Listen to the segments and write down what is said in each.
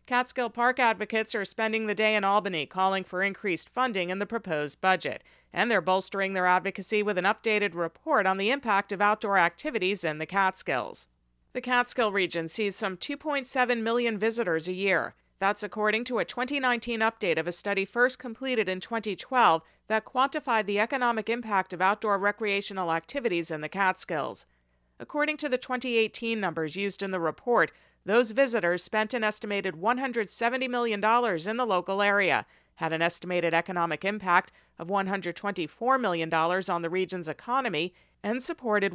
Catskill Park advocates are spending the day in Albany calling for increased funding in the proposed budget, and they're bolstering their advocacy with an updated report on the impact of outdoor activities in the Catskills. The Catskill region sees some 2.7 million visitors a year. That's according to a 2019 update of a study first completed in 2012 that quantified the economic impact of outdoor recreational activities in the Catskills. According to the 2018 numbers used in the report, those visitors spent an estimated $170 million in the local area, had an estimated economic impact of $124 million on the region's economy, and supported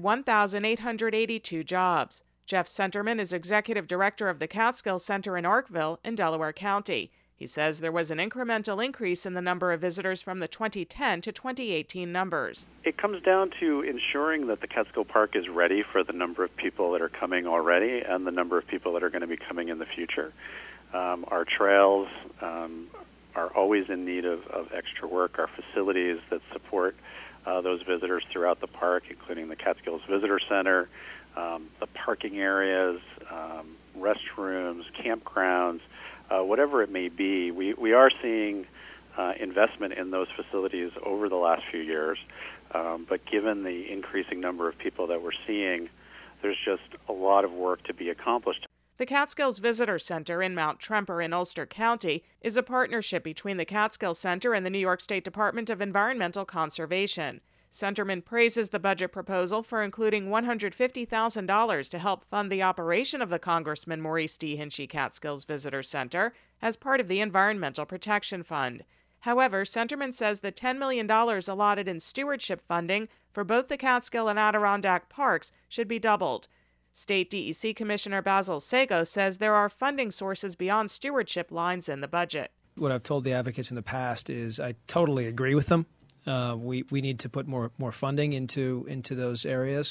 1,882 jobs. Jeff Centerman is executive director of the Catskill Center in Arkville in Delaware County. He says there was an incremental increase in the number of visitors from the 2010 to 2018 numbers. It comes down to ensuring that the Catskill Park is ready for the number of people that are coming already and the number of people that are going to be coming in the future. Our trails are always in need of extra work. Our facilities that support those visitors throughout the park, including the Catskills Visitor Center, the parking areas, restrooms, campgrounds, whatever it may be, we are seeing investment in those facilities over the last few years. But given the increasing number of people that we're seeing, there's just a lot of work to be accomplished. The Catskills Visitor Center in Mount Tremper in Ulster County is a partnership between the Catskill Center and the New York State Department of Environmental Conservation. Centerman praises the budget proposal for including $150,000 to help fund the operation of the Congressman Maurice D. Hinchey Catskills Visitor Center as part of the Environmental Protection Fund. However, Centerman says the $10 million allotted in stewardship funding for both the Catskill and Adirondack parks should be doubled. State DEC Commissioner Basil Sago says there are funding sources beyond stewardship lines in the budget. What I've told the advocates in the past is I totally agree with them. We need to put more funding into those areas.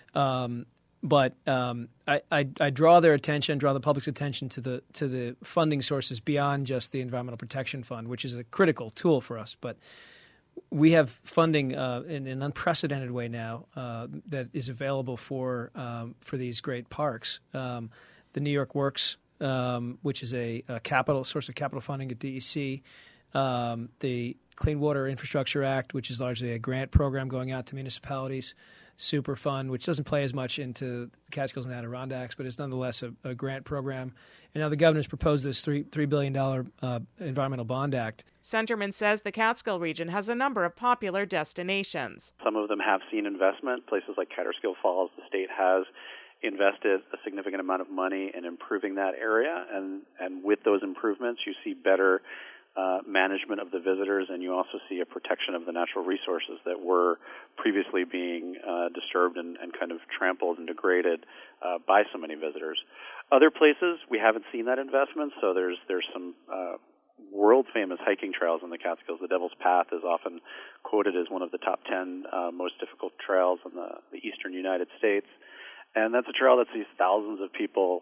But I draw the public's attention to the funding sources beyond just the Environmental Protection Fund, which is a critical tool for us. But we have funding in an unprecedented way now that is available for these great parks. The New York Works, which is a source of capital funding at DEC, the Clean Water Infrastructure Act, which is largely a grant program going out to municipalities, Superfund, which doesn't play as much into Catskills and Adirondacks, but is nonetheless a grant program. And now the governor's proposed this $3 billion Environmental Bond Act. Centerman says the Catskill region has a number of popular destinations. Some of them have seen investment. Places like Kaaterskill Falls, the state has invested a significant amount of money in improving that area. And with those improvements, you see better management of the visitors, and you also see a protection of the natural resources that were previously being disturbed and kind of trampled and degraded by so many visitors. Other places, we haven't seen that investment, so there's some world-famous hiking trails in the Catskills. The Devil's Path is often quoted as one of the top 10 most difficult trails in the eastern United States, and that's a trail that sees thousands of people,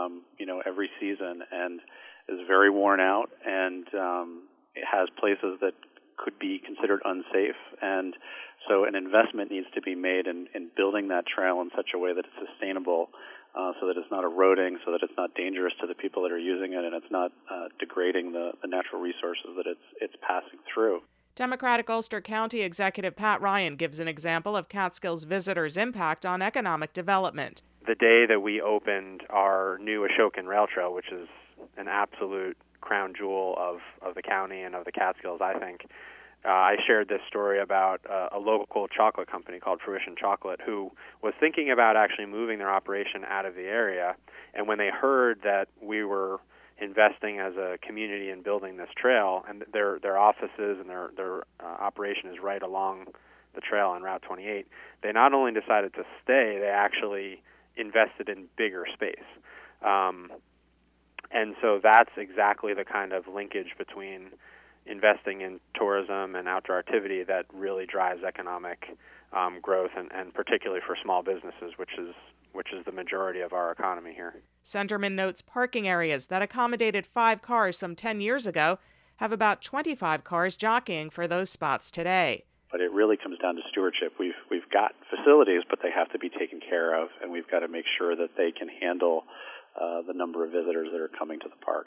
every season, and is very worn out, and it has places that could be considered unsafe. And so an investment needs to be made in building that trail in such a way that it's sustainable, so that it's not eroding, so that it's not dangerous to the people that are using it, and it's not degrading the natural resources that it's passing through. Democratic Ulster County Executive Pat Ryan gives an example of Catskills visitors' impact on economic development. The day that we opened our new Ashokan Rail Trail, which is an absolute crown jewel of the county and of the Catskills, I think. I shared this story about a local chocolate company called Fruition Chocolate, who was thinking about actually moving their operation out of the area. And when they heard that we were investing as a community in building this trail, and their offices and their operation is right along the trail on Route 28, they not only decided to stay, they actually invested in bigger space. And so that's exactly the kind of linkage between investing in tourism and outdoor activity that really drives economic growth, and particularly for small businesses, which is the majority of our economy here. Centerman notes parking areas that accommodated 5 cars some 10 years ago have about 25 cars jockeying for those spots today. But it really comes down to stewardship. We've got facilities, but they have to be taken care of, and we've got to make sure that they can handle the number of visitors that are coming to the park.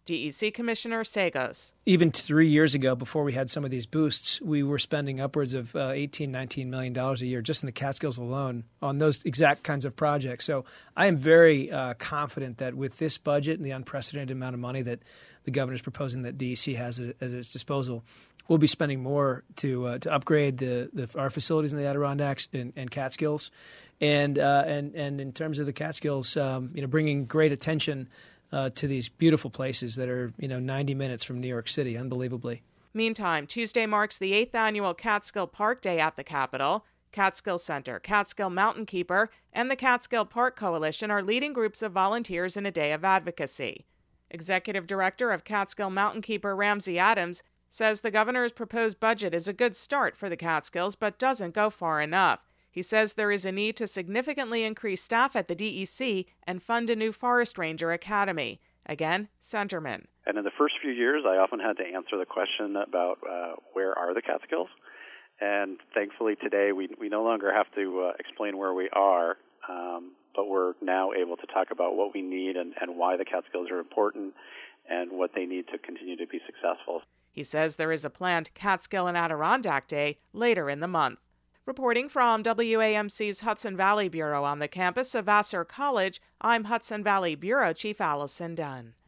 DEC Commissioner Sagos. Even 3 years ago, before we had some of these boosts, we were spending upwards of $18, $19 million a year just in the Catskills alone on those exact kinds of projects. So I am very confident that with this budget and the unprecedented amount of money that the governor is proposing that DEC has at its disposal, we'll be spending more to upgrade our facilities in the Adirondacks and Catskills, and in terms of the Catskills, bringing great attention to these beautiful places that are 90 minutes from New York City, unbelievably. Meantime, Tuesday marks the 8th annual Catskill Park Day at the Capitol. Catskill Center, Catskill Mountain Keeper, and the Catskill Park Coalition are leading groups of volunteers in a day of advocacy. Executive Director of Catskill Mountain Keeper Ramsey Adams says the governor's proposed budget is a good start for the Catskills, but doesn't go far enough. He says there is a need to significantly increase staff at the DEC and fund a new Forest Ranger Academy. Again, Centerman. And in the first few years, I often had to answer the question about where are the Catskills? And thankfully today we no longer have to explain where we are, but we're now able to talk about what we need and why the Catskills are important and what they need to continue to be successful. He says there is a planned Catskill and Adirondack Day later in the month. Reporting from WAMC's Hudson Valley Bureau on the campus of Vassar College, I'm Hudson Valley Bureau Chief Allison Dunn.